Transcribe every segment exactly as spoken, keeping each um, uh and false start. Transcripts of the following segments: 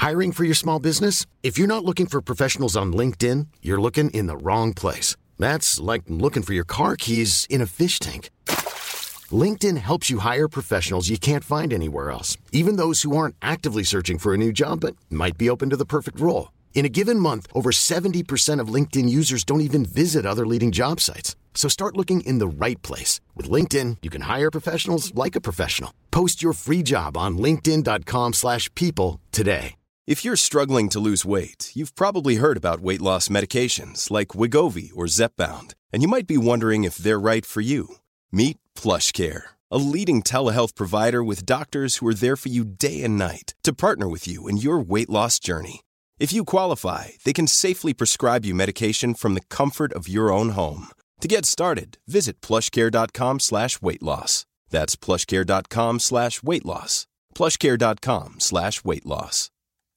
Hiring for your small business? If you're not looking for professionals on LinkedIn, you're looking in the wrong place. That's like looking for your car keys in a fish tank. LinkedIn helps you hire professionals you can't find anywhere else, even those who aren't actively searching for a new job but might be open to the perfect role. In a given month, over seventy percent of LinkedIn users don't even visit other leading job sites. So start looking in the right place. With LinkedIn, you can hire professionals like a professional. Post your free job on linkedin.com slash people today. If you're struggling to lose weight, you've probably heard about weight loss medications like Wegovy or Zepbound, and you might be wondering if they're right for you. Meet PlushCare, a leading telehealth provider with doctors who are there for you day and night to partner with you in your weight loss journey. If you qualify, they can safely prescribe you medication from the comfort of your own home. To get started, visit plushcare.com slash weight loss. That's plushcare.com slash weight loss. plushcare.com slash weight loss.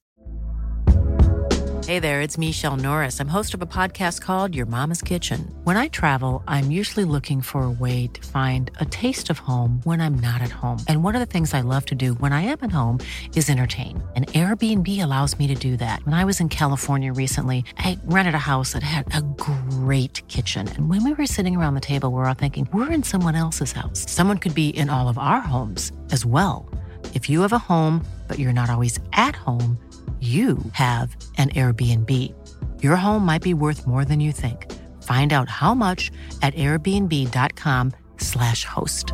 Hey there, it's Michelle Norris. I'm host of a podcast called Your Mama's Kitchen. When I travel, I'm usually looking for a way to find a taste of home when I'm not at home. And one of the things I love to do when I am at home is entertain. And Airbnb allows me to do that. When I was in California recently, I rented a house that had a great kitchen. And when we were sitting around the table, we're all thinking, we're in someone else's house. Someone could be in all of our homes as well. If you have a home, but you're not always at home, you have an Airbnb. Your home might be worth more than you think. Find out how much at airbnb.com slash host.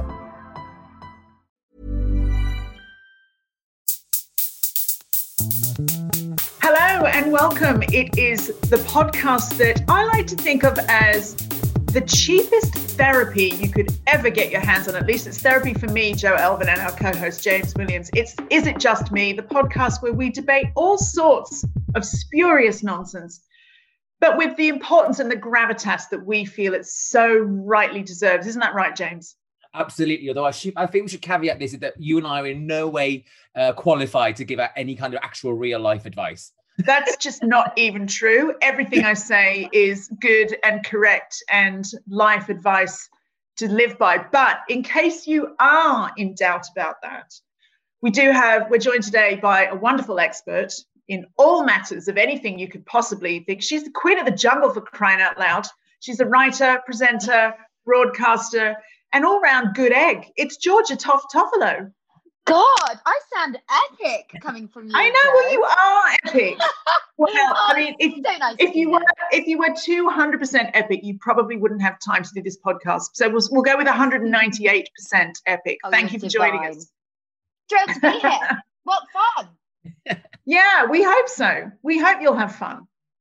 Hello and welcome. It is the podcast that I like to think of as the cheapest therapy you could ever get your hands on. At least it's therapy for me, Joe Elvin, and our co-host James Williams. It's Is It Just Me, the podcast where we debate all sorts of spurious nonsense, but with the importance and the gravitas that we feel it so rightly deserves. Isn't that right, James? Absolutely. Although I, should, I think we should caveat this is that you and I are in no way uh, qualified to give out any kind of actual real life advice. That's just not even true. Everything I say is good and correct and life advice to live by. But in case you are in doubt about that, we do have, we're joined today by a wonderful expert in all matters of anything you could possibly think. She's the queen of the jungle, for crying out loud. She's a writer, presenter, broadcaster, and all-round good egg. It's Georgia Toff Toffolo. God, I sound epic coming from you. I know, well, you are epic. Well, oh, I mean, if, so nice if you were if you were two hundred percent epic, you probably wouldn't have time to do this podcast. So we'll we'll go with one hundred ninety-eight percent epic. Oh, Thank you for divine. joining us. Thrilled to be here. What fun! Yeah, we hope so. We hope you'll have fun.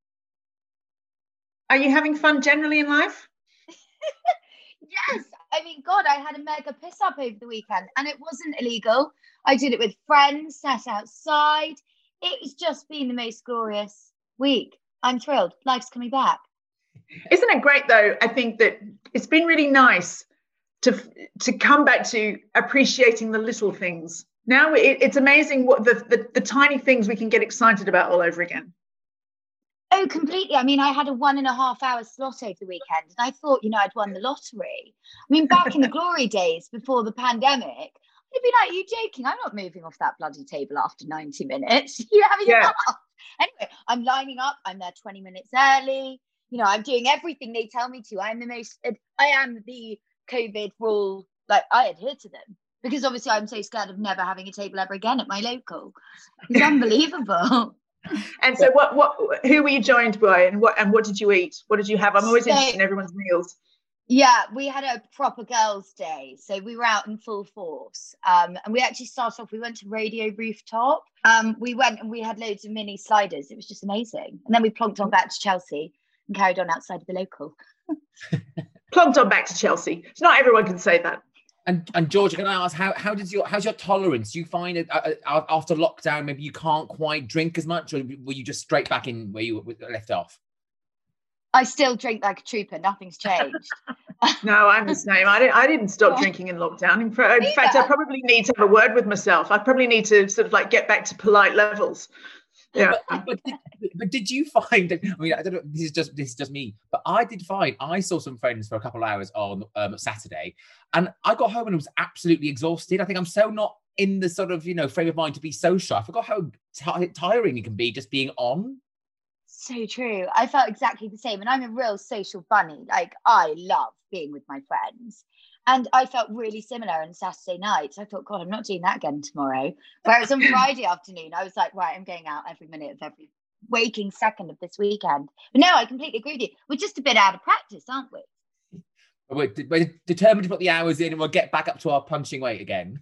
Are you having fun generally in life? Yes. I mean, God, I had a mega piss up over the weekend and it wasn't illegal. I did it with friends, sat outside. It was just been the most glorious week. I'm thrilled. Life's coming back. Isn't it great, though? I think that it's been really nice to to come back to appreciating the little things. Now it, it's amazing what the, the the tiny things we can get excited about all over again. Oh, completely. I mean, I had a one and a half hour slot over the weekend and I thought, you know, I'd won the lottery. I mean, back in the glory days before the pandemic, I'd be like, are you joking? I'm not moving off that bloody table after ninety minutes. You're having Yeah. enough. Anyway, I'm lining up. I'm there twenty minutes early. You know, I'm doing everything they tell me to. I'm the most, I am the COVID rule. Like, I adhere to them because obviously I'm so scared of never having a table ever again at my local. It's unbelievable. And so what what who were you joined by and what and what did you eat? What did you have? I'm always So- interested in everyone's meals. Yeah, we had a proper girls' day. So we were out in full force. Um, and we actually started off, we went to Radio Rooftop. Um, we went and we had loads of mini sliders. It was just amazing. And then we plonked on back to Chelsea and carried on outside of the local. Plonked on back to Chelsea. So not everyone can say that. And and Georgia, can I ask how how does your how's your tolerance? Do you find it uh, uh, after lockdown maybe you can't quite drink as much, or were you just straight back in where you were left off? I still drink like a trooper. Nothing's changed. No, I'm the same. I didn't, I didn't stop drinking in lockdown. In, fa- in fact, I probably need to have a word with myself. I probably need to sort of like get back to polite levels. Yeah. But, but, did, but did you find, I mean, I don't know, this is just this is just me, but I did find, I saw some friends for a couple of hours on um, Saturday, and I got home and was absolutely exhausted. I think I'm so not in the sort of, you know, frame of mind to be social. I forgot how t- tiring it can be just being on. So true. I felt exactly the same. And I'm a real social bunny. Like, I love being with my friends. And I felt really similar on Saturday night. I thought, God, I'm not doing that again tomorrow. Whereas on Friday afternoon, I was like, right, I'm going out every minute of every waking second of this weekend. But no, I completely agree with you. We're just a bit out of practice, aren't we? We're, we're determined to put the hours in and we'll get back up to our punching weight again.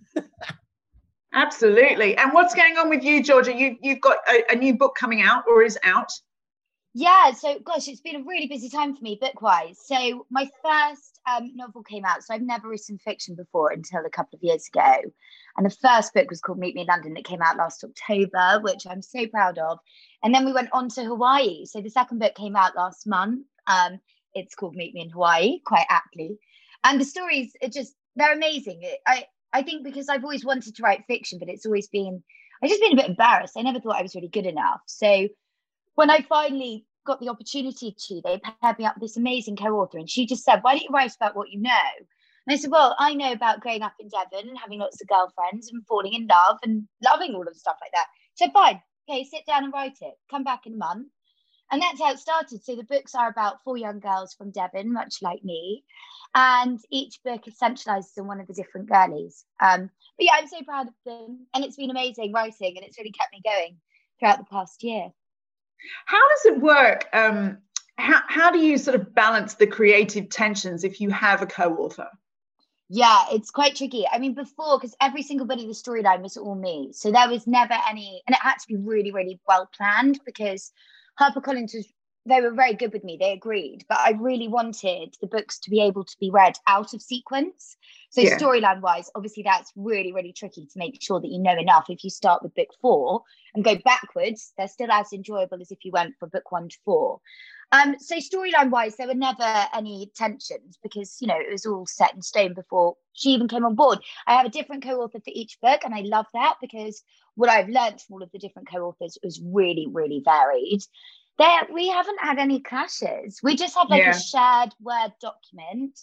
Absolutely. And what's going on with you, Georgia? You, you've got a, a new book coming out or is out? Yeah, so gosh, it's been a really busy time for me book-wise. So my first um, novel came out. So I've never written fiction before until a couple of years ago. And the first book was called Meet Me in London. That came out last October, which I'm so proud of. And then we went on to Hawaii. So the second book came out last month. Um, it's called Meet Me in Hawaii, quite aptly. And the stories are just, they're amazing. It, I, I think because I've always wanted to write fiction, but it's always been, I've just been a bit embarrassed. I never thought I was really good enough. So when I finally got the opportunity to, they paired me up with this amazing co-author, and she just said, why don't you write about what you know? And I said, well, I know about growing up in Devon and having lots of girlfriends and falling in love and loving all of the stuff like that. She said, fine, okay, sit down and write it. Come back in a month. And that's how it started. So the books are about four young girls from Devon, much like me. And each book centralizes on one of the different girlies. Um, but yeah, I'm so proud of them. And it's been amazing writing, and it's really kept me going throughout the past year. How does it work? Um, how, how do you sort of balance the creative tensions if you have a co-author? Yeah, it's quite tricky. I mean, before, because every single bit of the storyline was all me. So there was never any, and it had to be really, really well planned, because HarperCollins was, they were very good with me. They agreed, but I really wanted the books to be able to be read out of sequence. So yeah. Storyline wise, obviously that's really, really tricky to make sure that you know enough. If you start with book four and go backwards, they're still as enjoyable as if you went from book one to four. Um, so storyline wise, there were never any tensions, because, you know, it was all set in stone before she even came on board. I have a different co-author for each book, and I love that, because what I've learned from all of the different co-authors was really, really varied. There, we haven't had any clashes. We just have like yeah. a shared Word document.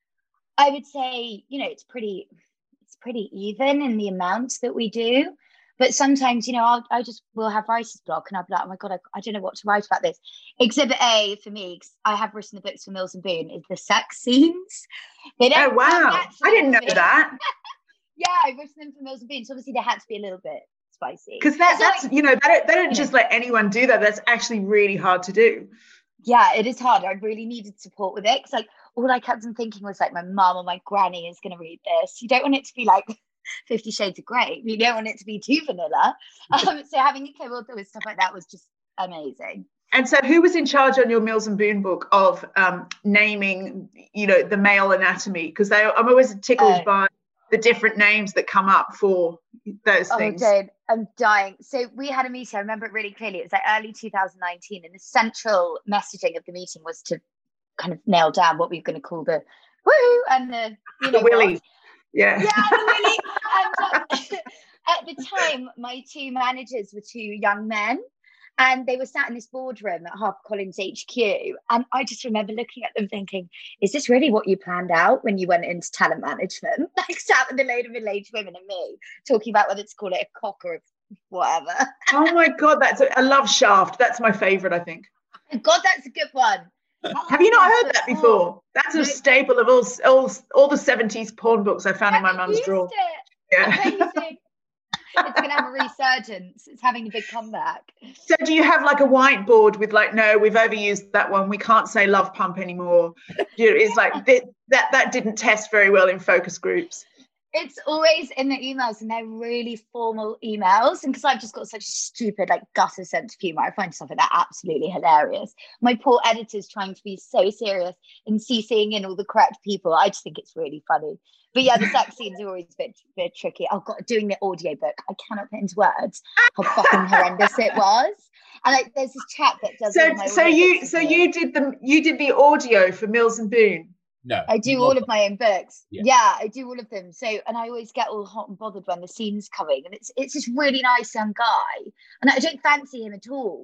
I would say, you know, it's pretty, it's pretty even in the amount that we do. But sometimes, you know, I'll, I just will have writer's block, and I'll be like, oh my God, I, I don't know what to write about this. Exhibit A for me, I have written the books for Mills and Boon, is the sex scenes. They don't oh, wow. I didn't know that. Yeah, I've written them for Mills and Boon. So obviously they had to be a little bit spicy. Because that, that's, like, you know, they don't, they don't just know. let anyone do that. That's actually really hard to do. Yeah, it is hard. I really needed support with it. Because like, all I kept on thinking was like, my mum or my granny is going to read this. You don't want it to be like Fifty Shades of Grey. You don't want it to be too vanilla. Um, so having a co-author with stuff like that was just amazing. And so who was in charge on your Mills and Boon book of um, naming, you know, the male anatomy? Because I'm always tickled uh, by the different names that come up for those things. Oh, Jane, I'm dying. So we had a meeting. I remember it really clearly. It was like early two thousand nineteen. And the central messaging of the meeting was to kind of nail down what we were going to call the woo and the, you know, the willy. What. Yeah. Yeah, the willy. And uh, at the time, my two managers were two young men, and they were sat in this boardroom at HarperCollins H Q. And I just remember looking at them thinking, is this really what you planned out when you went into talent management? Like sat with a load of middle-aged women and me talking about whether to call it a cock or a whatever. Oh my God, that's a, I love Shaft. That's my favorite, I think. God, that's a good one. Have you not heard that before? That's a staple of all all, all the seventies porn books I found in my mum's drawer. It. Yeah. Amazing. It's going to have a resurgence. It's having a big comeback. So do you have like a whiteboard with like, no, we've overused that one. We can't say love pump anymore. It's like that, that, that didn't test very well in focus groups. It's always in the emails, and they're really formal emails. And because I've just got such a stupid, like, gutter sense of humor, I find stuff like that absolutely hilarious. My poor editor's trying to be so serious and CCing in all the correct people. I just think it's really funny. But yeah, the sex scenes are always a bit, bit tricky. Oh God, doing the audiobook, I cannot put into words how fucking horrendous it was. And like, there's this chap that does. So, so you, so you did the, you did the audio for Mills and Boon. No, I do all of my own books. Yeah. yeah, I do all of them. So, and I always get all hot and bothered when the scene's coming. And it's it's this really nice young guy, and I don't fancy him at all.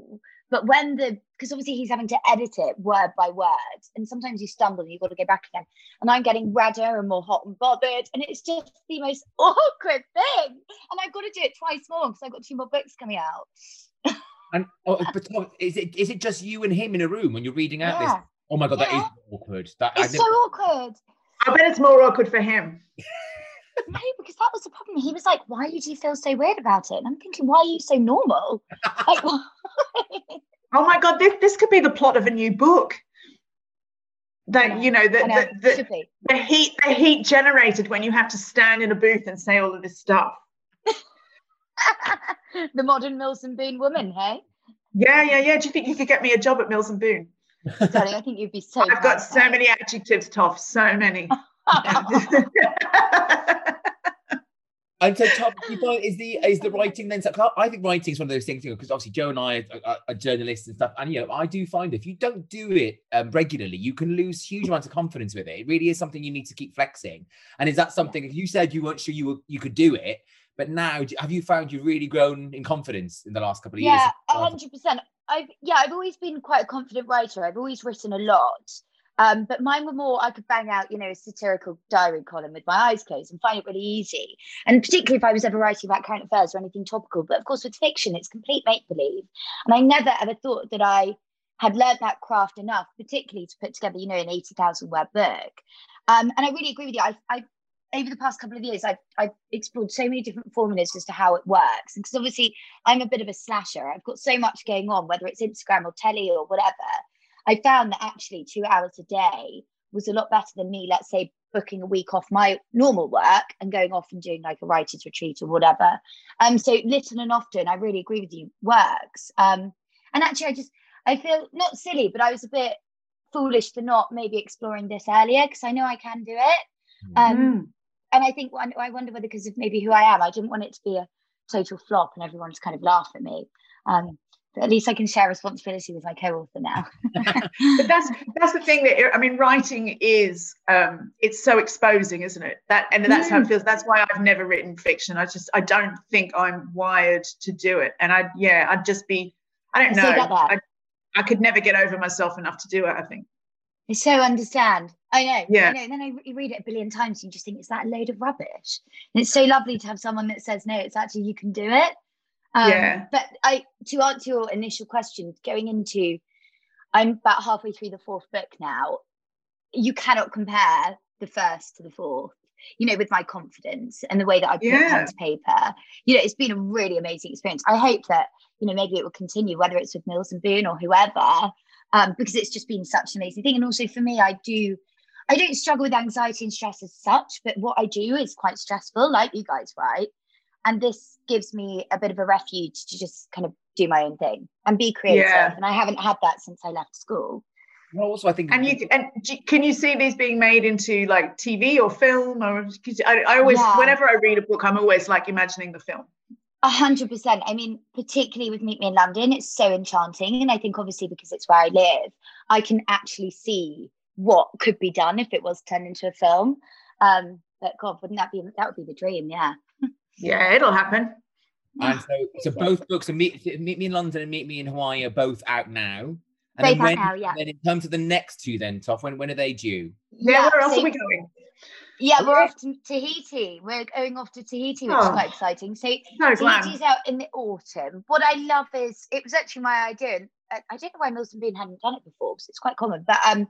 But when the, because obviously he's having to edit it word by word, and sometimes you stumble and you've got to go back again. And I'm getting redder and more hot and bothered, and it's just the most awkward thing. And I've got to do it twice more because I've got two more books coming out. And oh, but is it is it just you and him in a room when you're reading out Yeah. this? Oh my god, Yeah. that is awkward. That It's I so never- awkward. I bet it's more awkward for him. No, because that was the problem. He was like, "Why did you feel so weird about it?" And I'm thinking, "Why are you so normal?" Like, why? Oh my God, this, this could be the plot of a new book. That, I know, you know, the, I know, the, should the, be. the heat the heat generated when you have to stand in a booth and say all of this stuff. The modern Mills and Boon woman, hey? Yeah, yeah, yeah. Do you think you could get me a job at Mills and Boon? Darling, I think you'd be so I've got so proud. many adjectives, Toff, so many. And so, Tom, you find is the is the writing then? So I think writing is one of those things, because obviously Joe and I are, are, are journalists and stuff, and you know, I do find if you don't do it um, regularly, you can lose huge amounts of confidence with it. It really is something you need to keep flexing. And is that something? If you said you weren't sure you were, you could do it, but now have you found you've really grown in confidence in the last couple of years? Yeah, a hundred percent. I've yeah, I've always been quite a confident writer. I've always written a lot. Um, but mine were more, I could bang out, you know, a satirical diary column with my eyes closed and find it really easy. And particularly if I was ever writing about current affairs or anything topical. But of course, with fiction, it's complete make-believe. And I never ever thought that I had learned that craft enough, particularly to put together, you know, an eighty thousand word book. Um, and I really agree with you. I, I, over the past couple of years, I've, I've explored so many different formulas as to how it works. And because obviously I'm a bit of a slasher. I've got so much going on, whether it's Instagram or telly or whatever. I found that actually two hours a day was a lot better than me, let's say, booking a week off my normal work and going off and doing like a writer's retreat or whatever. Um, so little and often, I really agree with you, works. Um, and actually, I just, I feel not silly, but I was a bit foolish for not maybe exploring this earlier, because I know I can do it. Um, Mm. And I think, I wonder whether because of maybe who I am, I didn't want it to be a total flop and everyone to kind of laugh at me. Um, But at least I can share responsibility with my co-author now. But that's that's the thing that I mean, writing is um, it's so exposing, isn't it? That and that's how it feels. That's why I've never written fiction. I just I don't think I'm wired to do it. And I yeah, I'd just be I don't I so know. get that. I, I could never get over myself enough to do it. I think. I so understand. I know. Yeah. I know. And then I re- read it a billion times and you just think, is that a load of rubbish? And it's so lovely to have someone that says, no, it's actually you can do it. Um, Yeah. But I, to answer your initial question, going into, I'm about halfway through the fourth book now. You cannot compare the first to the fourth, you know, with my confidence and the way that I put Yeah. pen to paper. You know, it's been a really amazing experience. I hope that, you know, maybe it will continue, whether it's with Mills and Boon or whoever, um, because it's just been such an amazing thing. And also for me, I do, I don't struggle with anxiety and stress as such, but what I do is quite stressful, like you guys, right? And this gives me a bit of a refuge to just kind of do my own thing and be creative. Yeah. And I haven't had that since I left school. Well, also I think, And you and do- can you see these being made into like T V or film? Or 'cause I, I always, Yeah. whenever I read a book, I'm always like imagining the film. A hundred percent. I mean, particularly with Meet Me in London, it's so enchanting. And I think obviously because it's where I live, I can actually see what could be done if it was turned into a film. Um, but God, wouldn't that be, that would be the dream, yeah. Yeah, it'll happen. and so so both books, and meet, meet Me in London and Meet Me in Hawaii, are both out now. And Both then out when, now, yeah. then in terms of the next two, then Toff, when when are they due? Yeah, where else so- are we going? Yeah, Oh, we're yeah. off to Tahiti. We're going off to Tahiti, which Oh. is quite exciting. So So glam. Tahiti's out in the autumn. What I love is, it was actually my idea. And I I don't know why Mills and Boon hadn't done it before, because it's quite common. But um,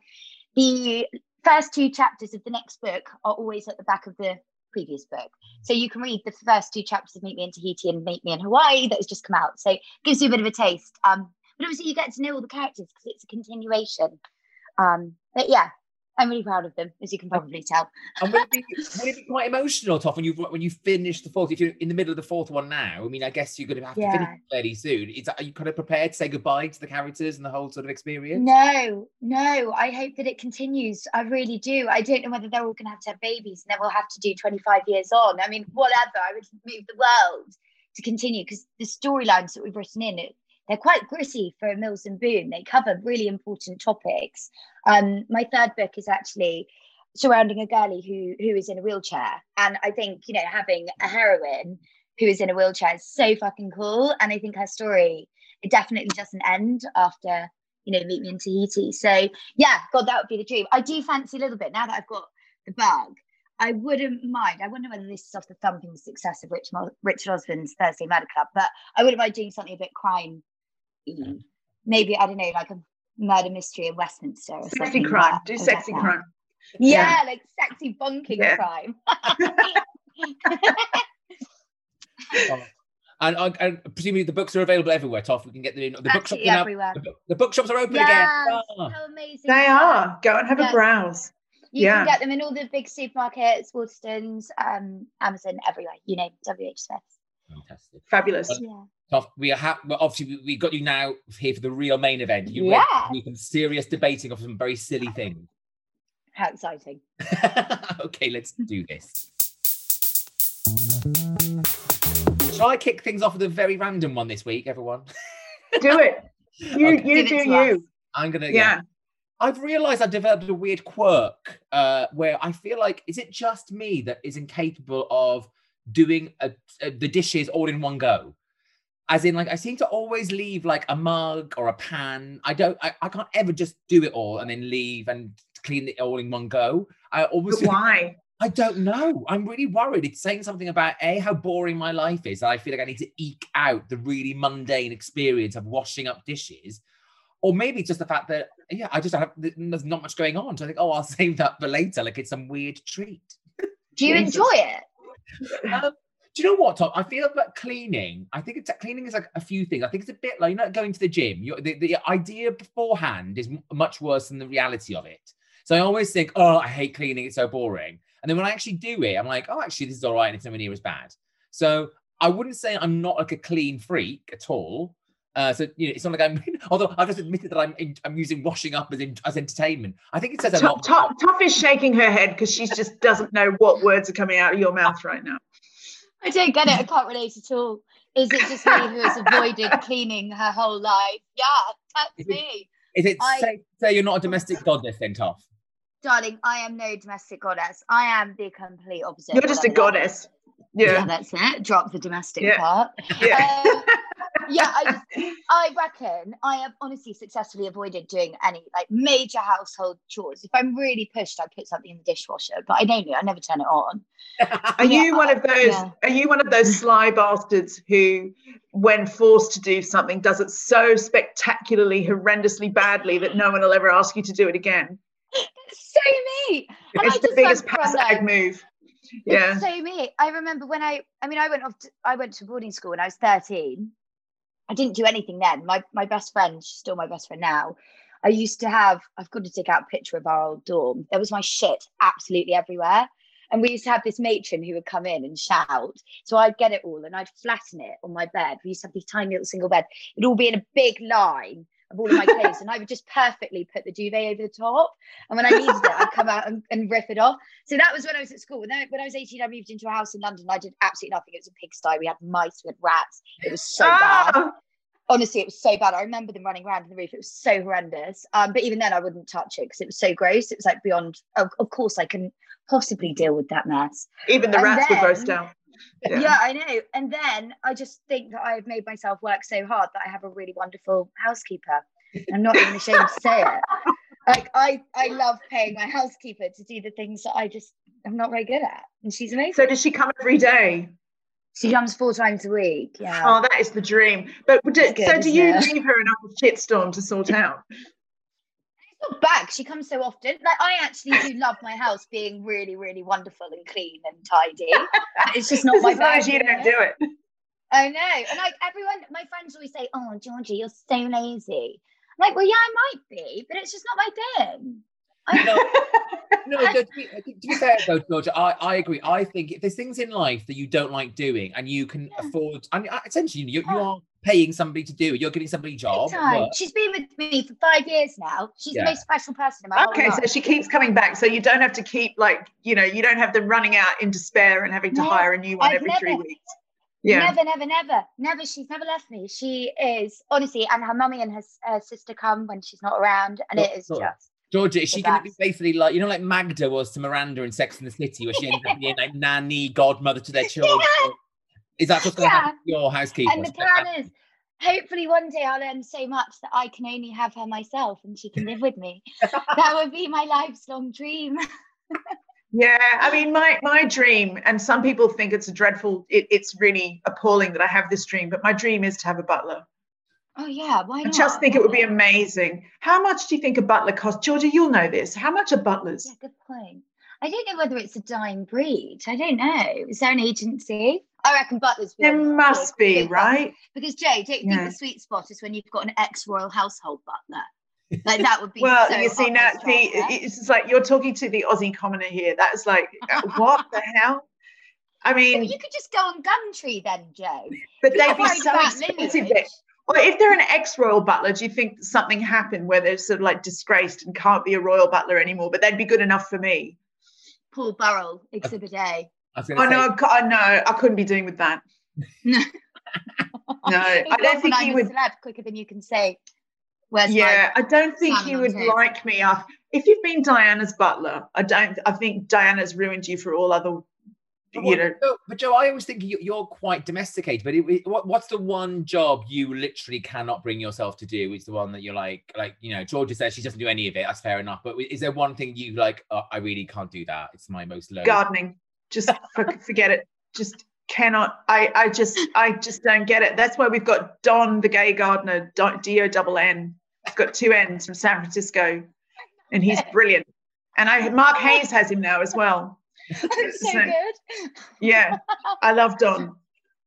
the first two chapters of the next book are always at the back of the previous book. So you can read the first two chapters of Meet Me in Tahiti and Meet Me in Hawaii that has just come out. So it gives you a bit of a taste. Um, but obviously you get to know all the characters because it's a continuation. Um, but yeah, I'm really proud of them, as you can probably tell. And will it be, will it be quite emotional, Toff, when you when you finish the fourth? If you're in the middle of the fourth one now, I mean, I guess you're going to have to finish Yeah. it fairly soon. Is that, are you kind of prepared to say goodbye to the characters and the whole sort of experience? No, no, I hope that it continues. I really do. I don't know whether they're all going to have to have babies and then we'll have to do twenty-five years on. I mean, whatever. I would move the world to continue, because the storylines that we've written in it, they're quite gritty for Mills and Boon. They cover really important topics. Um, my third book is actually surrounding a girlie who who is in a wheelchair. And I think, you know, having a heroine who is in a wheelchair is so fucking cool. And I think her story it definitely doesn't end after, you know, Meet Me in Tahiti. So yeah, God, that would be the dream. I do fancy a little bit now that I've got the bug. I wouldn't mind. I wonder whether this is off the thumping success of Rich Mo- Richard Osman's Thursday Murder Club, but I wouldn't mind doing something a bit crime-y. Maybe, I don't know, like a murder mystery in Westminster or Sexy something. crime. Like Do that. sexy crime. Yeah, Yeah. like sexy bunking Yeah. crime. Oh. And, and, and presumably the books are available everywhere, Toff. We can get them in. The bookshops Absolutely are now, everywhere. the, book- the bookshops are open Yes, again. Ah. how amazing. They is that? are. Go and have Yes. a browse. You Yeah. can get them in all the big supermarkets, Waterstones, um, Amazon, everywhere. You know, W H Smith. Fantastic. Fabulous. Well, Yeah. Toff, we are ha- well, obviously we, we got you now here for the real main event. You Yeah. ready to do some serious debating of some very silly things. How exciting. Okay, let's do this. Shall I kick things off with a very random one this week, everyone? Do it. You Okay. you Give it do to you. us. I'm gonna. Yeah. I've realised I've developed a weird quirk uh, where I feel like, is it just me that is incapable of doing a, a, the dishes all in one go? As in, like, I seem to always leave like a mug or a pan. I don't. I, I can't ever just do it all and then leave and clean it all in one go. I always. But why? I don't know. I'm really worried. It's saying something about A, how boring my life is. I feel like I need to eke out the really mundane experience of washing up dishes. Or maybe just the fact that, yeah, I just have, there's not much going on. So I think, oh, I'll save that for later. Like it's some weird treat. Do you Jesus. enjoy it? Um, do you know what, Tom? I feel that cleaning, I think it's cleaning is like a few things. I think it's a bit like, you know, going to the gym. You're, the, the idea beforehand is m- much worse than the reality of it. So I always think, oh, I hate cleaning. It's so boring. And then when I actually do it, I'm like, oh, actually, this is all right. And it's nowhere near as bad. So I wouldn't say I'm not like a clean freak at all. Uh, so, you know, it's not like I'm, although I've just admitted that I'm I'm using washing up as, in, as entertainment. I think it says a Tough, lot. tough, tough is shaking her head because she just doesn't know what words are coming out of your mouth right now. I don't get it. I can't relate at all. Is it just me who has avoided cleaning her whole life? Yeah, that's Is it- me. Is it I- say, say you're not a domestic goddess then, Toff? Darling, I am no domestic goddess. I am the complete opposite. You're just a Whatever that goddess. is. Yeah, Yeah. that's it. Drop the domestic Yeah. part. Yeah. Um, yeah, I just, I reckon I have honestly successfully avoided doing any like major household chores. If I'm really pushed, I put something in the dishwasher, but I don't know. I never turn it on. Are you Yeah, one of those? yeah. Are you one of those sly bastards who, when forced to do something, does it so spectacularly, horrendously badly that no one will ever ask you to do it again? It's so me. And It's I the just biggest went pass from, like, ag move. Yeah. It's so me. I remember when I, I mean, I went off, to, I went to boarding school when I was thirteen. I didn't do anything then. My my best friend, she's still my best friend now. I used to have, I've got to dig out a picture of our old dorm. There was my shit absolutely everywhere. And we used to have this matron who would come in and shout. So I'd get it all and I'd flatten it on my bed. We used to have these tiny little single beds. It'd all be in a big line of all of my clothes. And I would just perfectly put the duvet over the top. And when I needed it, I'd come out and, and rip it off. So that was when I was at school. And then when I was eighteen, I moved into a house in London. I did absolutely nothing. It was a pigsty. We had mice, we had rats. It was so bad. Ah! Honestly, it was so bad. I remember them running around on the roof. It was so horrendous. Um, but even then, I wouldn't touch it because it was so gross. It was like beyond. Of, of course, I can possibly deal with that mess. Even the And rats would roast then- down. Yeah. Yeah. I know. And then I just think that I've made myself work so hard that I have a really wonderful housekeeper. I'm not even ashamed to say it. Like I, I love paying my housekeeper to do the things that I just am not very good at, and she's amazing. So does she come every day? She comes four times a week. Yeah. Oh, that is the dream. But do, It's good, so do isn't you it? leave her enough shitstorm to sort out? It's not bad. She comes so often. Like I actually do love my house being really, really wonderful and clean and tidy. It's just not Just my as long bag. as you don't do it. I know. And like everyone, my friends always say, "Oh, Georgie, you're so lazy." I'm like, well, yeah, I might be, but it's just not my thing. I No, no, to be, to be fair though, Georgia, I, I agree. I think if there's things in life that you don't like doing and you can Yeah. afford, I mean, essentially, you, you are paying somebody to do it. You're giving somebody a job. Big time. work. She's been with me for five years now. She's Yeah. the most special person in my Okay, whole so life. she keeps coming back. So you don't have to keep like, you know, you don't have them running out in despair and having to No, hire a new one I've every three never- weeks. Yeah. Never, never, never, never. She's never left me. She is honestly, and her mummy and her, her sister come when she's not around, and Sure, it is sure. just. Georgia, is she The going to be best. basically like, you know, like Magda was to Miranda in Sex and the City, where she ends up being like nanny, godmother to their children? Is that what's going to Yeah. happen to your housekeeper? And the plan is, hopefully one day I'll earn so much that I can only have her myself and she can live with me. That would be my life's long dream. Yeah, I mean, my my dream, and some people think it's a dreadful, it, it's really appalling that I have this dream, but my dream is to have a butler. Oh yeah, why not? I just think it would be amazing. How much do you think a butler costs? Georgia, you'll know this. How much are butlers? Yeah, good point. I don't know whether it's a dying breed. I don't know. Is there an agency? I reckon butlers. There must be, right? Because Joe, don't you Yeah. think the sweet spot is when you've got an ex-royal household butler? Like that would be. Well, so you see up now, my see, strata. it's just like you're talking to the Aussie commoner here. That's like, uh, what the hell? I Well, mean, you could just go on Gumtree then, Joe. but You're they'd be worried so about expensive. lineage. That, or if they're an ex-royal butler, do you think something happened where they're sort of like disgraced and can't be a royal butler anymore? But they'd be good enough for me. Paul Burrell, Exhibit A. I was Oh going to say, no, I ca- I know, I couldn't be doing with that. No, No, I don't think he I'm would. a celeb quicker than you can say. Where's Yeah, I don't think salmon he on would toast? like me. I- If you've been Diana's butler, I don't. I think Diana's ruined you for all other. But You what- know, Joe- but Joe, I always think you- you're quite domesticated. But it, it- what, what's the one job you literally cannot bring yourself to do? Is the one that you're like, like you know, Georgia says she doesn't do any of it. That's fair enough. But is there one thing you like? Oh, I really can't do that. It's my most low. gardening. Just for- forget it. Just cannot. I. I just. I just don't get it. That's why we've got Don, the gay gardener, D O double N. He's got two N's from San Francisco, and he's brilliant. And I, Mark Hayes has him now as well. That's so So- good. Yeah, I love Don.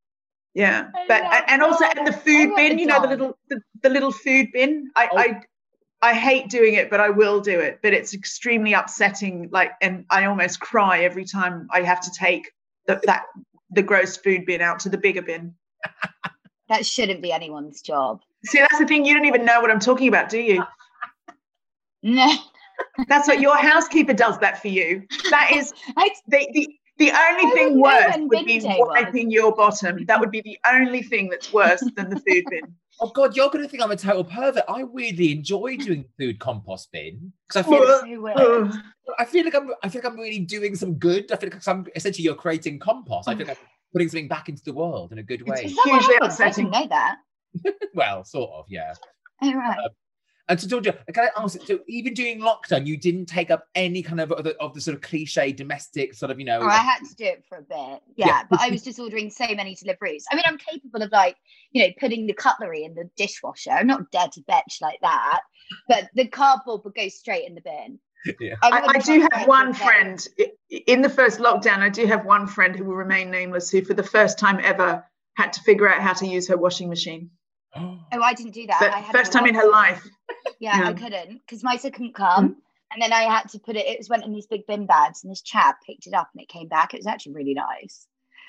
Yeah, I but love and also Don. and the I food want bin, a you know, the Don. little the, the little food bin. I, Oh. I I hate doing it, but I will do it. But it's extremely upsetting. Like, and I almost cry every time I have to take the, that the gross food bin out to the bigger bin. That shouldn't be anyone's job. See, that's the thing. You don't even know what I'm talking about, do you? No. That's what your housekeeper does that for you. That is I, the the, the only I thing wouldn't know worse when would be bin day was. wiping your bottom. That would be the only thing that's worse than the food bin. Oh God, you're going to think I'm a total pervert. I weirdly enjoy doing food compost bin because I feel like, so weird. Ugh. I feel like I'm I feel like I'm really doing some good. I feel like I'm essentially you're creating compost. I feel like I'm putting something back into the world in a good way. Is that what hugely happens? I upsetting. didn't know that. Well, sort of, yeah. Oh, right. And so, Georgia, can I ask? So, even during lockdown, you didn't take up any kind of of the, of the sort of cliche domestic sort of, you know. Or I had to do it for a bit. Yeah, Yeah. but I was just ordering so many deliveries. I mean, I'm capable of like, you know, putting the cutlery in the dishwasher. I'm not dirty bitch like that. But the cardboard would go straight in the bin. Yeah. I, I, wouldn't I do touch have it one for a day. friend i- in the first lockdown. I do have one friend who will remain nameless, who for the first time ever had to figure out how to use her washing machine. Oh, I didn't do that. But I had first a time in her life. Yeah, Yeah. I couldn't because Misa couldn't come. And then I had to put it, it was went in these big bin bags and this chap picked it up and it came back. It was actually really nice.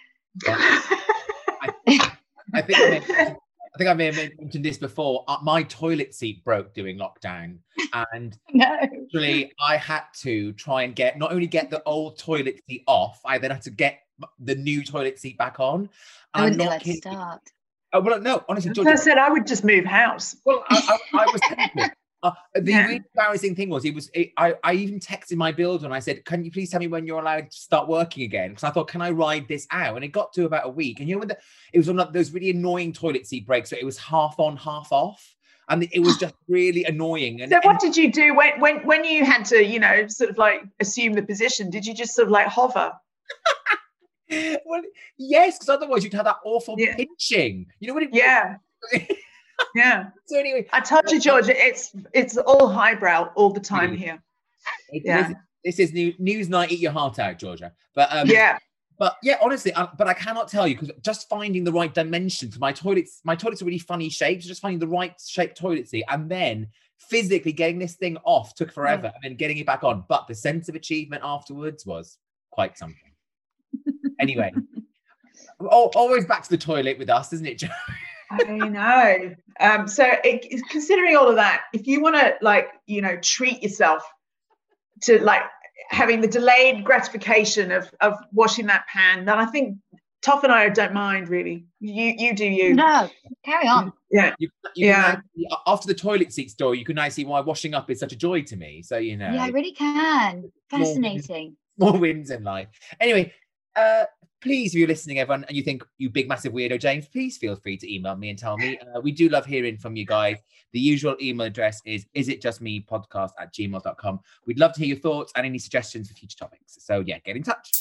I, I think I, may have mentioned, I think I may have mentioned this before. Uh, my toilet seat broke during lockdown, and No. actually I had to try and get not only get the old toilet seat off, I then had to get the new toilet seat back on. I And I'm wouldn't know not where to kidding. start. Oh, well, no, honestly, As Georgia, I said, I would just move house. well, I, I, I was tempted. Uh, the Yeah. really embarrassing thing was, it was. It, I, I even texted my builder and I said, "Can you please tell me when you're allowed to start working again?" Because I thought, "Can I ride this out?" And it got to about a week, and you know, when the, it was on like those really annoying toilet seat breaks, so it was half on, half off, and it was just really annoying. And, So and- what did you do when, when, when you had to, you know, sort of like assume the position? Did you just sort of like hover? well, yes, because otherwise you'd have that awful Yeah. pinching. You know what? It, Yeah. Yeah. So anyway, I told you, Georgia, it's it's all highbrow all the time here. it- Yeah. this, this is new, news night. Eat your heart out, Georgia. But um, Yeah. But yeah, honestly, I, but I cannot tell you because just finding the right dimensions. My toilets, my toilets are really funny shapes. Just finding the right shaped toilet seat and then physically getting this thing off took forever, and then getting it back on. But the sense of achievement afterwards was quite something. Anyway, al- always back to the toilet with us, isn't it, Joe? I know. Um, so it, considering all of that, if you want to like, you know, treat yourself to like having the delayed gratification of of washing that pan, then I think Toff and I don't mind really. You you do you. No, carry on. Yeah. You, you Yeah. can now, after the toilet seat story, you can now see why washing up is such a joy to me. So you know, Yeah, I really can. More- Fascinating. more wins in life. Anyway, uh, please, if you're listening, everyone, and you think, you big, massive weirdo, James, please feel free to email me and tell me. Uh, we do love hearing from you guys. The usual email address is isitjustmepodcast at gmail dot com. We'd love to hear your thoughts and any suggestions for future topics. So, yeah, get in touch.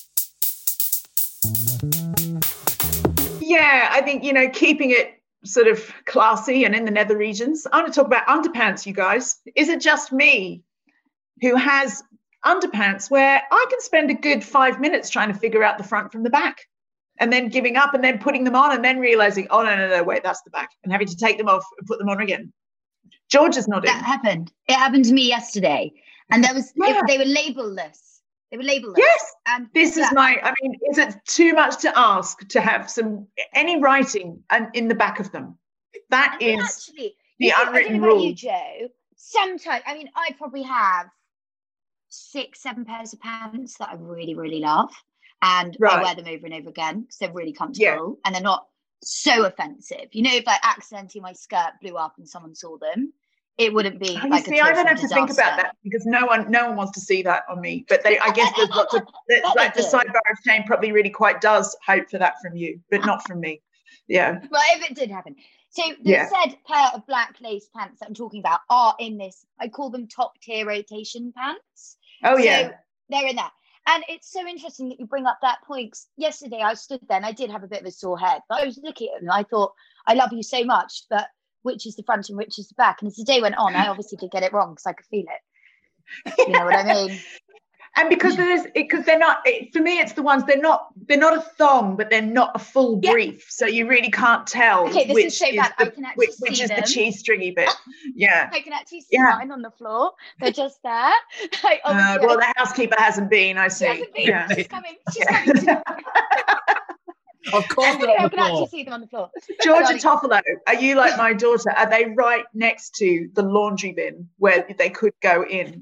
Yeah, I think, you know, keeping it sort of classy and in the nether regions. I want to talk about underpants, you guys. Is it just me who has underpants where I can spend a good five minutes trying to figure out the front from the back and then giving up and then putting them on and then realizing, oh, no, no, no, wait, that's the back, and having to take them off and put them on again. George is not in. That happened. It happened to me yesterday. And there was, Yeah. it, they were labelless. They were labelless. Yes. And This yeah. is my, I mean, is it too much to ask to have some, any writing and in the back of them? That And then is actually, the you know, unwritten I don't know about rule. you, Joe. Sometimes, I mean, I probably have six, seven pairs of pants that I really, really love. And I Right. wear them over and over again because they're really comfortable and they're not so offensive. You know, if like accidentally my skirt blew up and someone saw them, it wouldn't be Oh, you like see, a I don't total have to think about disaster. that because no one, no one wants to see that on me. But they, I guess there's lots of, Bet they like the do. sidebar of shame probably really quite does hope for that from you, but not from me. Yeah. Well, if it did happen. So the Yeah. said pair of black lace pants that I'm talking about are in this, I call them top tier rotation pants. Oh So yeah. they're in that. And it's so interesting that you bring up that point. 'Cause yesterday I stood there and I did have a bit of a sore head, but I was looking at them and I thought, I love you so much, but which is the front and which is the back? And as the day went on, I obviously did get it wrong because I could feel it. You know what I mean? And because there's, because they're not, it, for me, it's the ones, they're not, they're not a thong, but they're not a full Yeah. brief. So you really can't tell Okay, this which is so bad. the, I can actually which, which see is them. the cheese stringy bit. Yeah. I can actually see Yeah. mine on the floor. They're just there. Like, Uh, obviously, well, I- the housekeeper hasn't been, I she see. hasn't been. Yeah. She's coming. She's Yeah. coming. To- Of course, Anyway, they're I on the can actually floor. see them on the floor. Georgia Sorry. Toffolo, are you like my daughter? Are they right next to the laundry bin where they could go in?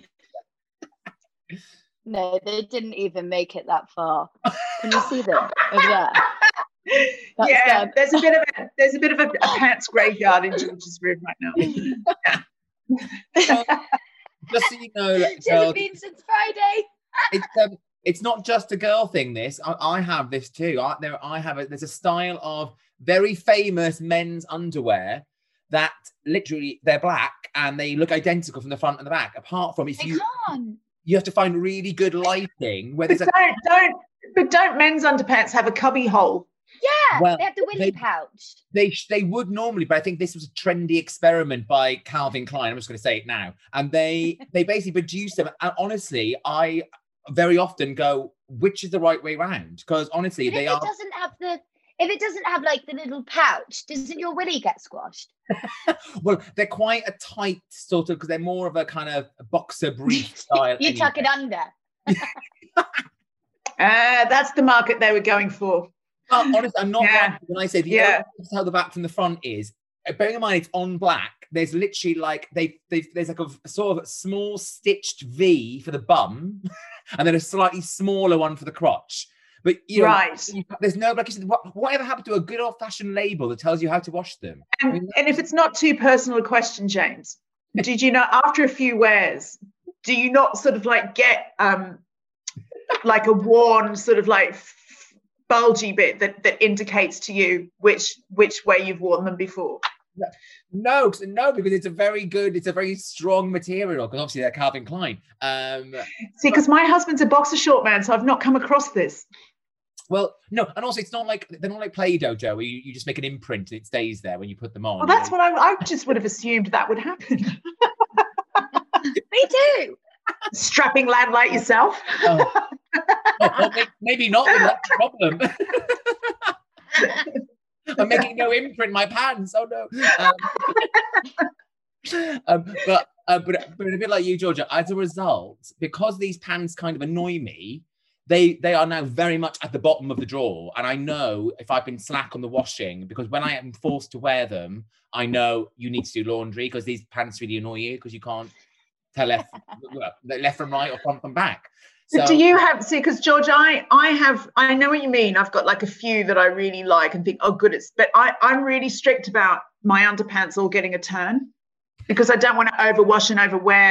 No, they didn't even make it that far. Can you see them over there? That's yeah, them. there's a bit of a there's a bit of a, a pants graveyard in George's room right now. So, just so you know, like, She girls, hasn't been since Friday. it's um, it's not just a girl thing. This I, I have this too. I, there I have a, there's a style of very famous men's underwear that literally they're black and they look identical from the front and the back. Apart from if They you can't. you have to find really good lighting where But there's a don't don't but don't men's underpants have a cubby hole? Yeah, Well, they have the willy they- pouch. They sh- they would normally, but I think this was a trendy experiment by Calvin Klein. I'm just going to say it now, and they they basically produced them. And honestly, I very often go, which is the right way round? Because honestly, But they if are. it doesn't have the, if it doesn't have like the little pouch, doesn't your willy get squashed? Well, they're quite a tight sort of because they're more of a kind of boxer brief style. You tuck it anyway. under. Uh, that's the market they were going for. But honestly, I'm not Yeah. right when I say the Yeah. only how the back from the front is. uh, Bearing in mind it's on black, there's literally like they they there's like a, a sort of small stitched V for the bum, and then a slightly smaller one for the crotch. But you know, Right. you- there's no like you said, what, whatever happened to a good old fashioned label that tells you how to wash them? I mean, And, and if it's not too personal a question, James, did you know after a few wears, do you not sort of like get um like a worn sort of like f- bulgy bit that that indicates to you which which way you've worn them before? no, 'cause- no, because it's a very good, it's a very strong material. Because obviously they're Calvin Klein. Um, See, because my husband's a boxer short man, so I've not come across this. Well, no, and also it's not like they're not like Play-Doh, Joe, where you, you just make an imprint and it stays there when you put them on. Well, that's what I, I just would have assumed that would happen. Me too. Strapping lad like yourself. Oh. Oh, well, may- maybe not. Then that's the problem. I'm making no imprint in my pants. Oh no. Um, um, but, uh, but but a bit like you, Georgia. As a result, because these pants kind of annoy me, they they are now very much at the bottom of the drawer. And I know if I've been slack on the washing, because when I am forced to wear them, I know you need to do laundry because these pants really annoy you because you can't tell left well, left from right or front from back. So So do you have, see, because George, I, I have, I know what you mean. I've got like a few that I really like and think, oh, good. It's, but I, I'm really strict about my underpants all getting a turn because I don't want to overwash and overwear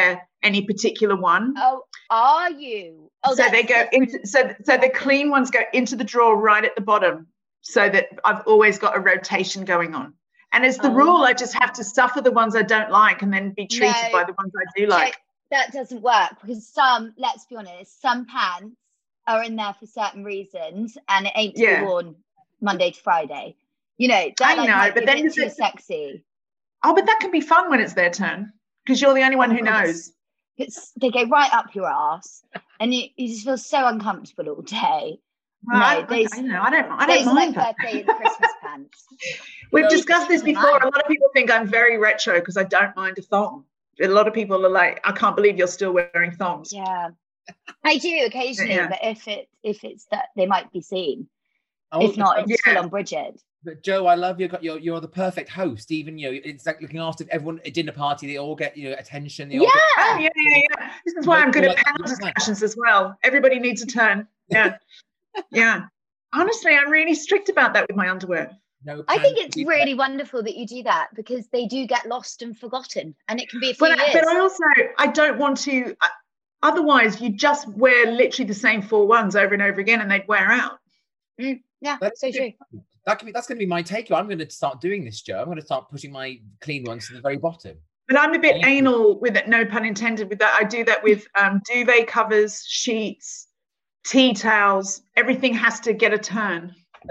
any particular one. Oh, are you? Oh, so they go different. into so so the clean ones go into the drawer right at the bottom, so that I've always got a rotation going on. And as the Oh. rule, I just have to suffer the ones I don't like and then be treated No. by the ones I do like. That doesn't work because some, let's be honest, some pants are in there for certain reasons and it ain't to Yeah. be worn Monday to Friday. You know, that I like, know, might but be a then bit is too it- sexy. Oh, but that can be fun when it's their turn because you're the only one who Oh, it's- knows. It's, they go right up your ass and you, you just feel so uncomfortable all day. Well, No, I, those- I, know, I don't, I Those don't are mind like that. birthday and Christmas pants. We've No, discussed this doesn't before. matter. A lot of people think I'm very retro because I don't mind a thong. A lot of people are like, I can't believe you're still wearing thongs. Yeah, I do occasionally, Yeah. but if it if it's that they might be seen. Oh, If not, but- it's Yeah. full on Bridget. But Joe, I love you. You're you're the perfect host. Even you know, it's like looking after everyone at dinner party. They all get you know attention. They all Yeah. Oh, yeah, yeah, yeah. This is why I'm good at panel discussions as well. Everybody needs a turn. Yeah. Yeah. Honestly, I'm really strict about that with my underwear. Get, no I think pants, it's really wonderful that you do that because they do get lost and forgotten, and it can be a few But, years. but I also, I don't want to, uh, otherwise you just wear literally the same four ones over and over again and they'd wear out. Yeah, That's so a good true. point. That could be that's going to be my take. I'm going to start doing this, Joe. I'm going to start pushing my clean ones to the very bottom. But I'm a bit Thank you. anal with it, no pun intended with that. I do that with um, duvet covers, sheets, tea towels. Everything has to get a turn.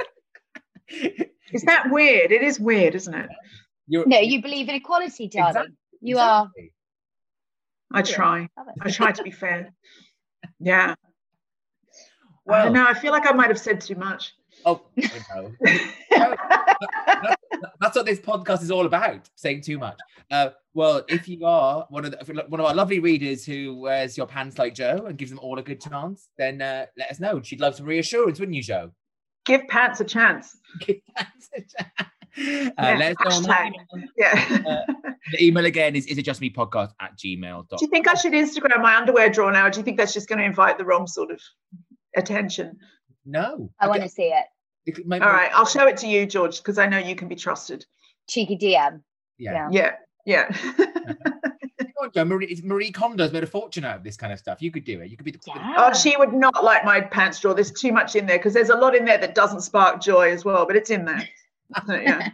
Is that weird? It is weird, isn't it? You're, No, you believe in equality, darling. Exactly, You are. exactly. I try. Love it. I try to be fair. Yeah. Well, I know. I feel like I might have said too much. oh, no. That's, that's what this podcast is all about, saying too much. Uh, well, if you are one of the, one of our lovely readers who wears your pants like Joe and gives them all a good chance, then uh, let us know. She'd love some reassurance, wouldn't you, Joe? Give pants a chance. Give pants a chance. Uh, Yeah, let us know on that hashtag. email. Yeah. The email again is is it just me podcast at gmail dot com. Do you think I should Instagram my underwear drawer now? Or do you think that's just going to invite the wrong sort of attention? No. I want to see it. It could- maybe- All right. I'll show it to you, George, because I know you can be trusted. Cheeky D M. Yeah. Yeah. Yeah. Yeah. Come on, Joe. Marie, it's Marie Kondo's made a fortune out of this kind of stuff. You could do it. You could be the. Yeah. Oh, she would not like my pants drawer. There's too much in there because there's a lot in there that doesn't spark joy as well, but it's in there. So, yeah.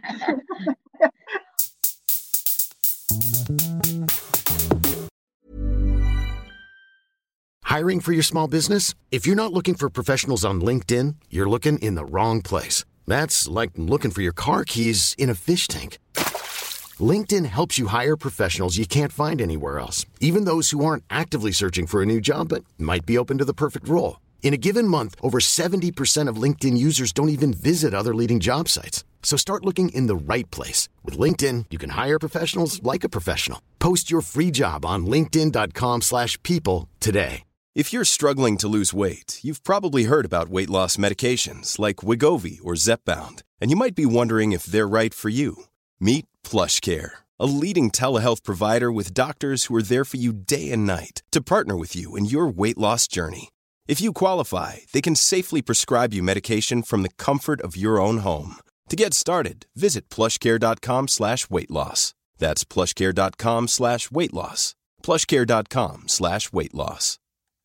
Hiring for your small business? If you're not looking for professionals on LinkedIn, you're looking in the wrong place. That's like looking for your car keys in a fish tank. LinkedIn helps you hire professionals you can't find anywhere else, even those who aren't actively searching for a new job but might be open to the perfect role. In a given month, over seventy percent of LinkedIn users don't even visit other leading job sites. So start looking in the right place. With LinkedIn, you can hire professionals like a professional. Post your free job on linkedin dot com slash people today. If you're struggling to lose weight, you've probably heard about weight loss medications like Wegovy or Zepbound, and you might be wondering if they're right for you. Meet PlushCare, a leading telehealth provider with doctors who are there for you day and night to partner with you in your weight loss journey. If you qualify, they can safely prescribe you medication from the comfort of your own home. To get started, visit plushcare.com slash weight loss. That's plushcare.com slash weight loss. plushcare.com slash weight loss.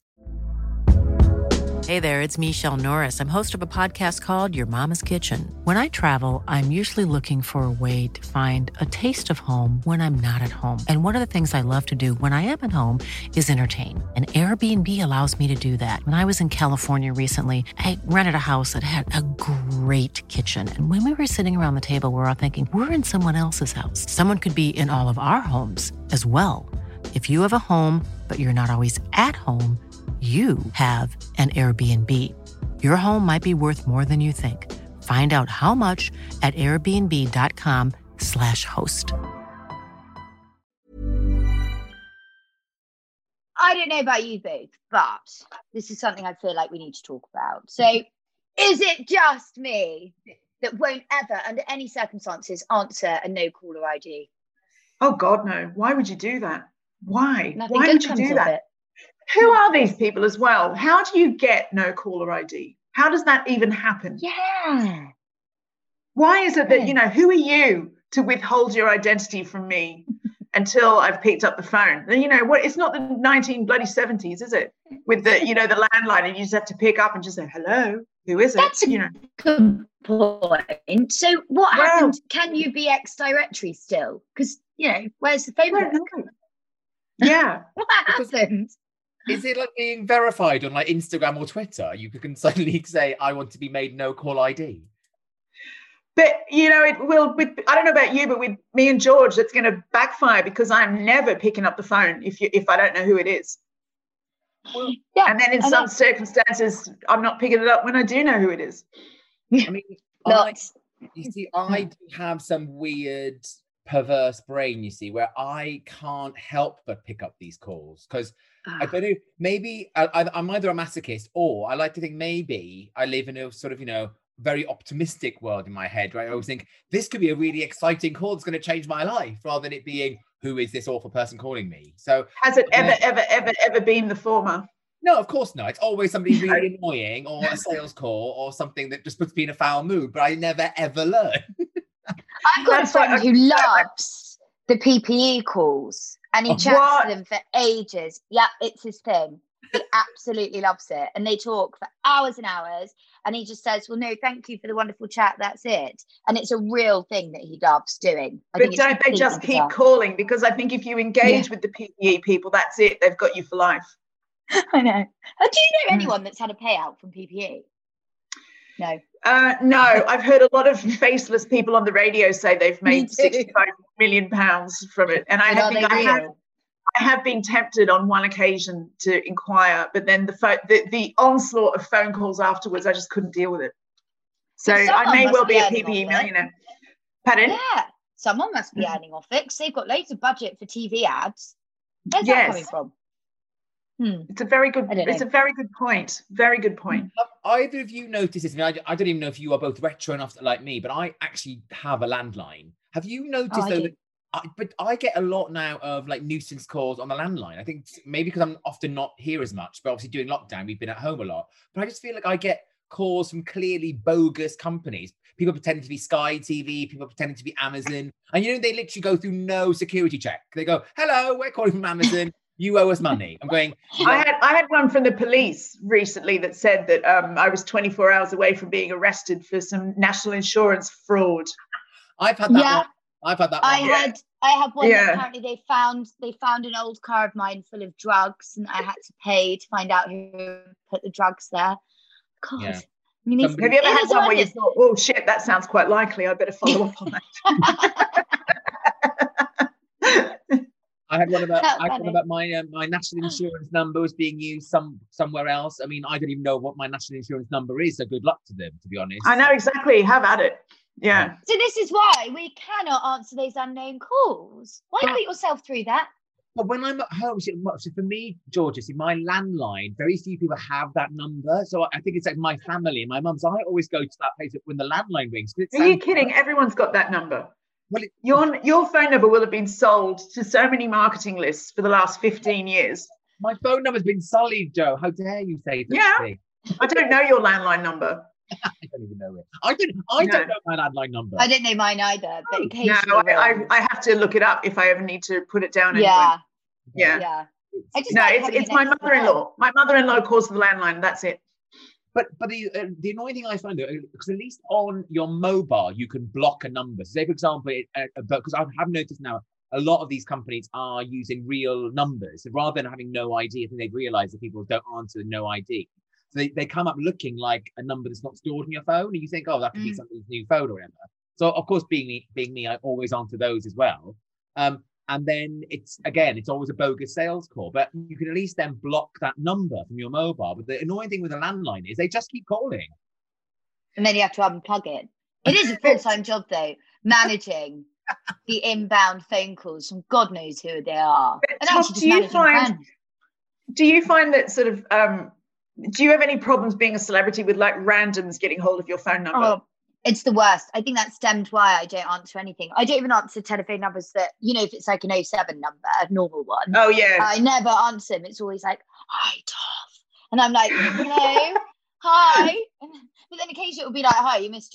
Hey there, it's Michelle Norris. I'm host of a podcast called Your Mama's Kitchen. When I travel, I'm usually looking for a way to find a taste of home when I'm not at home. And one of the things I love to do when I am at home is entertain. And Airbnb allows me to do that. When I was in California recently, I rented a house that had a great kitchen. And when we were sitting around the table, we were all thinking, we're in someone else's house. Someone could be in all of our homes as well. If you have a home, but you're not always at home, you have an Airbnb. Your home might be worth more than you think. Find out how much at airbnb.com slash host. I don't know about you both, but this is something I feel like we need to talk about. So, is it just me that won't ever, under any circumstances, answer a no caller I D? Oh, God, no. Why would you do that? Why? Nothing Why good would you comes do of that? it. Who are these people as well? How do you get no caller I D? How does that even happen? Yeah. Why is it that, Yeah. you know, who are you to withhold your identity from me until I've picked up the phone. Then, you know, what? It's not the nineteen bloody seventies, is it? With the, you know, the landline, and you just have to pick up and just say, hello, who is it? That's a you know. good point. So what Wow. happened? Can you be ex-directory still? Because, you know, where's the phone I book? don't know. Yeah. What happened? Is it like being verified on like Instagram or Twitter? You can suddenly say, I want to be made no call I D. But, you know, it will, with, I don't know about you, but with me and George, it's going to backfire because I'm never picking up the phone if you if I don't know who it is. Well, yeah, and then in I some know. circumstances, I'm not picking it up when I do know who it is. I mean, I, Lots. you see, I do have some weird, perverse brain, you see, where I can't help but pick up these calls because I don't know, maybe I, I, I'm either a masochist or I like to think maybe I live in a sort of, you know, very optimistic world in my head, right? I always think this could be a really exciting call that's going to change my life rather than it being, who is this awful person calling me? So has it ever, uh, ever, ever, ever been the former? No, of course not. It's always somebody really annoying or a sales call or something that just puts me in a foul mood, but I never, ever learn. I've got That's a friend what I- who loves the P P E calls and he Oh, chats what? to them for ages. Yeah, it's his thing. He absolutely loves it. And they talk for hours and hours. And he just says, well, no, thank you for the wonderful chat. That's it. And it's a real thing that he loves doing. I But think it's don't they just completely keep bizarre. calling? Because I think if you engage Yeah. with the P P E people, that's it. They've got you for life. I know. Uh, do you know Mm. anyone that's had a payout from P P E? No. Uh, no, I've heard a lot of faceless people on the radio say they've Me made too. sixty-five million pounds from it. And I But have, are think they I have real? I have been tempted on one occasion to inquire, but then the, pho- the the onslaught of phone calls afterwards, I just couldn't deal with it. So But I someone may must well be be a earning P P E off it. millionaire. Pardon? Yeah. Someone must be Mm. earning off it because they've got loads of budget for T V ads. Where's that Yes. coming from? Hmm. It's a very good. I don't It's know. a very good point. Very good point. Have either of you noticed this? I mean, I, I don't even know if you are both retro enough to, like me, but I actually have a landline. Have you noticed Oh, I though do. that I, but I get a lot now of like nuisance calls on the landline. I think it's maybe because I'm often not here as much, but obviously during lockdown, we've been at home a lot. But I just feel like I get calls from clearly bogus companies. People pretending to be Sky T V, people pretending to be Amazon. And you know, they literally go through no security check. They go, hello, we're calling from Amazon. You owe us money. I'm going, I had I had one from the police recently that said that um, I was twenty-four hours away from being arrested for some national insurance fraud. I've had that Yeah. one. I've had that I one. had I had one Yeah. that apparently they found they found an old car of mine full of drugs and I had to pay to find out who put the drugs there. God. Yeah. I mean, these- Somebody- Have you ever it had is one where you horrendous. thought, oh shit, that sounds quite likely, I better follow up on that? I had one about That's I had one funny. about my um, my national insurance number was being used some somewhere else. I mean, I don't even know what my national insurance number is. So good luck to them, to be honest. I know exactly. Have at it. Yeah. So this is why we cannot answer those unknown calls. Why But- put yourself through that? But when I'm at home, see, so for me, Georgia, see, my landline, very few people have that number. So I think it's like my family, my mum's. I always go to that place when the landline rings. 'Cause it Are you sounds- kidding? Everyone's got that number. Well, it, Your your phone number will have been sold to so many marketing lists for the last fifteen years. my phone number's been sullied, Joe. How dare you say that? Yeah. thing? I don't know your landline number. I don't even know it. I don't. I No. don't know my landline number. I don't know mine either, but No, No, occasionally. I, I, will. I have to look it up if I ever need to put it down anywhere. yeah, Yeah. yeah. I just No, like it's having it's an my extra mother-in-law. My mother-in-law calls the landline. That's it. But but the uh, the annoying thing I find, because at least on your mobile you can block a number. So say for example, it, uh, because I have noticed now a lot of these companies are using real numbers. So rather than having no I D, I think they've realised that people don't answer no I D. So they, they come up looking like a number that's not stored in your phone, and you think, oh, that could be Mm. somebody's new phone or whatever. So of course, being me, being me, I always answer those as well. Um, and then it's again, it's always a bogus sales call, but you can at least then block that number from your mobile. But the annoying thing with a landline is they just keep calling. and then you have to unplug it. It is a full-time job though, managing the inbound phone calls from God knows who they are. But And Tom, actually just do you managing find- friends. Do you find that sort of um, do you have any problems being a celebrity with like randoms getting hold of your phone number? Oh, it's the worst. I think that stemmed why I don't answer anything. I don't even answer telephone numbers that, you know, if it's like an oh seven number, a normal one. Oh yeah. I never answer them. It's always like, hi, Tov. And I'm like, hello, hi. But then occasionally it will be like, hi, you missed your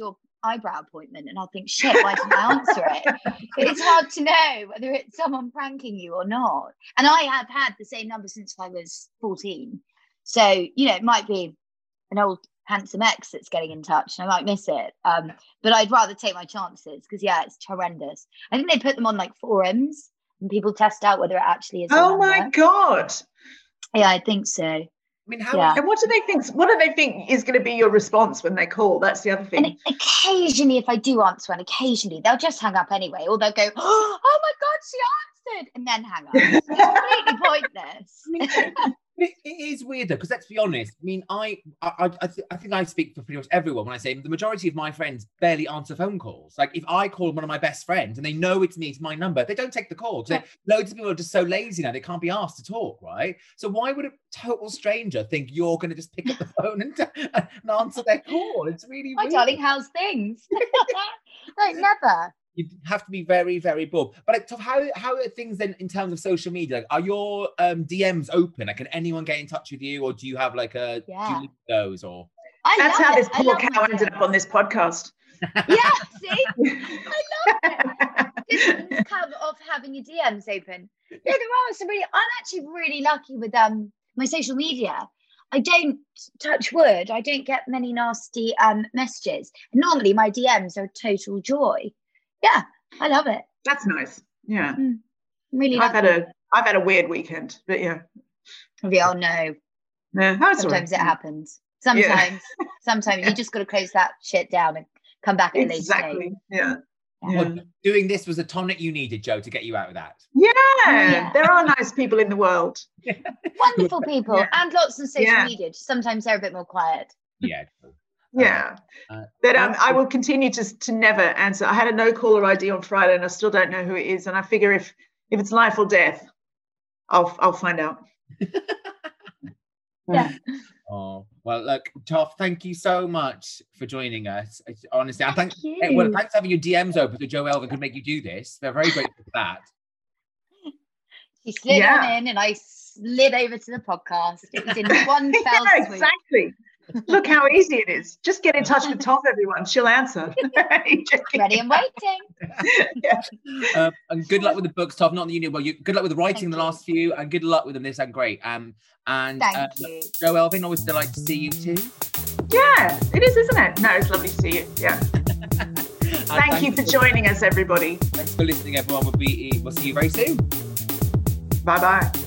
eyebrow appointment, and I'll think, shit, why didn't I answer it? It's hard to know whether it's someone pranking you or not. And I have had the same number since I was fourteen. So, you know, it might be an old handsome ex that's getting in touch and I might miss it. Um, but I'd rather take my chances because, yeah, it's horrendous. I think they put them on like forums and people test out whether it actually is. Oh my God. Yeah, I think so. I mean, how? Yeah. And what do they think? What do they think is going to be your response when they call? That's the other thing. And occasionally, if I do answer one, occasionally they'll just hang up anyway, or they'll go, "Oh my God, she answered," and then hang up. It's completely pointless. I mean, it, it is weird though, because let's be honest. I mean, I I I, th- I think I speak for pretty much everyone when I say the majority of my friends barely answer phone calls. Like if I call one of my best friends and they know it's me, it's my number, they don't take the call. Because yeah. loads of people are just so lazy now; they can't be asked to talk, right? So why would a total stranger think you're going to just pick up the phone and, and answer their call? It's really Hi, weird. darling, how's things? No, never. You have to be very, very bold. But like, so how how are things then in terms of social media? Like, are your um, D Ms open? Like, can anyone get in touch with you, or do you have like a yeah. do you leave those or? I That's love how it. this I poor love cow my ended D Ms. up on this podcast. Yeah, see, I love it. Distance come of having your D Ms open. Yeah, there are some really. I'm actually really lucky with um my social media. I don't, touch wood, I don't get many nasty um messages. Normally my D Ms are total joy. Yeah, I love it. That's nice. Yeah. Mm, really I've lucky. had a I've had a weird weekend, but yeah. We all know. Yeah, that's Sometimes all right. it happens. Sometimes, sometimes you just got to close that shit down and come back at a later Exactly. date. Yeah. Yeah. Well, doing this was a tonic you needed, Joe, to get you out of that. Yeah. Yeah. There are nice people in the world. Wonderful people Yeah. and lots on social Yeah. media. Just sometimes they're a bit more quiet. Yeah. Yeah. Uh, But um, I will continue to to never answer. I had a no caller I D on Friday and I still don't know who it is. And I figure if if it's life or death, I'll I'll find out. Yeah. Oh well, look, Toff, thank you so much for joining us. It's, honestly, I Thank thank. you. Well, thanks for having your D Ms open so Joe Elvin could make you do this. They're very grateful for that. She slid Yeah. on in and I slid over to the podcast. It was in one fell Yeah, swoop. exactly. Look how easy it is. Just get in touch with Tom, everyone. She'll answer. Just- Ready and waiting. uh, and good luck with the books, Toff. Not the union. Well, you, good luck with the writing Thank the you. last few, and good luck with them. They sound great. Um, and Thank uh, you. Joe Elvin, always delight to see you too. Yeah, it is, isn't it? No, it's lovely to see you. Yeah. And Thank you for joining us, everybody. Thanks for listening, everyone. We'll be we'll see you very soon. Bye bye.